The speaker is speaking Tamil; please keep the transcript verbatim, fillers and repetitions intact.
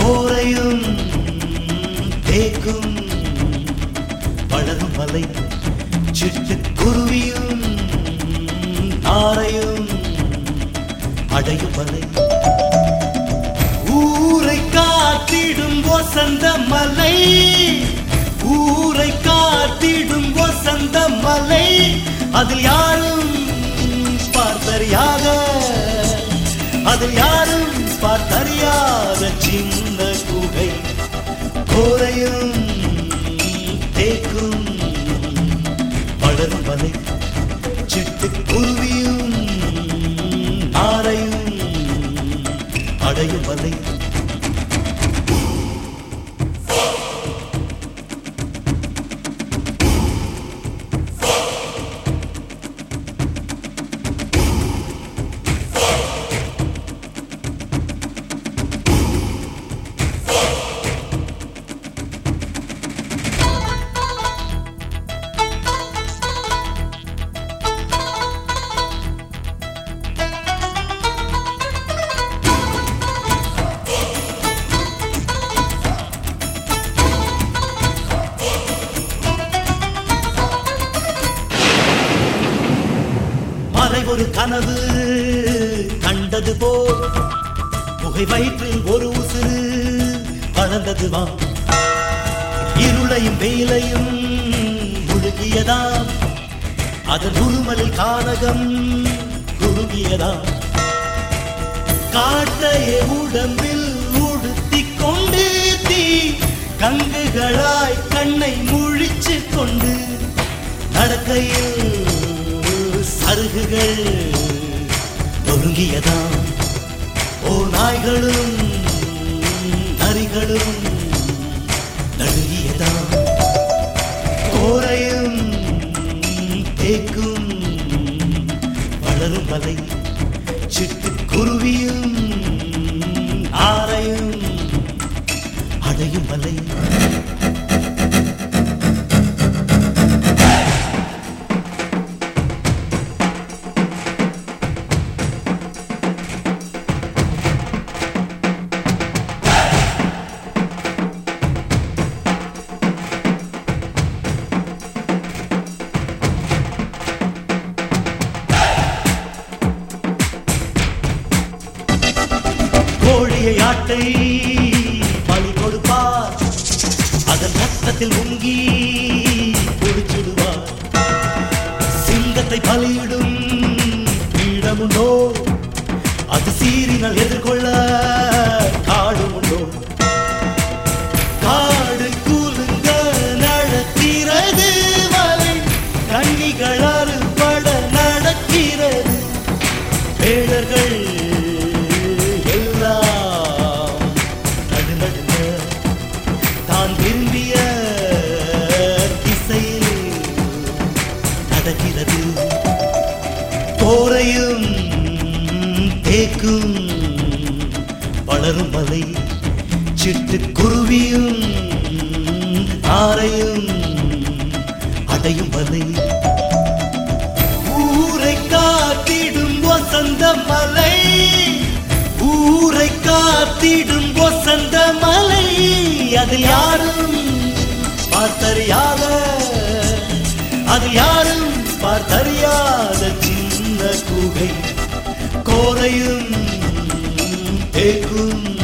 கோரையும் தேக்கும் வளரும் மலை சிட்டுக்குருவியும் நாரையும் அடையும் மலை ஊரை காத்திடும் வசந்த மலை ஊரை காத்திடும் வசந்த மலை அதில் யாரும் பார்த்தறியாத அதில் யாரும் பார்த்தறியாத சின்ன குகை கோரையும் தேக்கும் வளரும் மலை சிட்டுக்குருவியும் நாரையும் அடையும் மலை ஒரு கனவு கண்டது போல் புகை வயிற்றில் ஒரு உசுறு வளர்ந்ததுவா இருளையும் வெயிலையும் முழுகியதாம் அதன் உருமலில் கானகம் குறுகியதாம் காட்டையே உடம்பில் உடுத்திக் கொண்டு தீ கங்குகளாய் கண்ணை முழிச்சு கொண்டு நடக்கையில் சருகுகள் நொறுங்கியதாம் ஓ நாய்களும் நரிகளும் நடுங்கியதாம் கோரையும் தேக்கும் வளரும் மலை சிட்டுக்குருவியும் ஆரையும் அடையும் மலை கோழியை ஆட்டை பலி கொடுப்பார் அதன் ரத்தத்தில் முங்கி குடிச்சிடுவார் சிங்கத்தை பலியிடும் பீடமுண்டோ அது சீறினால் எதிர்கொள்ள காடுமுண்டோ காடு கூலுங்க நடக்கிறது மலை கண்ணிகளாறு பட நடக்கிறது வேடர்கள் விரும்பிய திசையில் நடக்கிறது கோரையும் தேக்கும் வளரும் மலை சிட்டுக்குருவியும் ஆரையும் அடையும் மலை ஊரை காத்திடும் வசந்த மலை ஊரை காத்திடும் வசந்த மலை அதில் யாரும் பார்த்தறியாத அதில் யாரும் பார்த்தறியாத சின்ன குகை கோரையும் தேக்கும்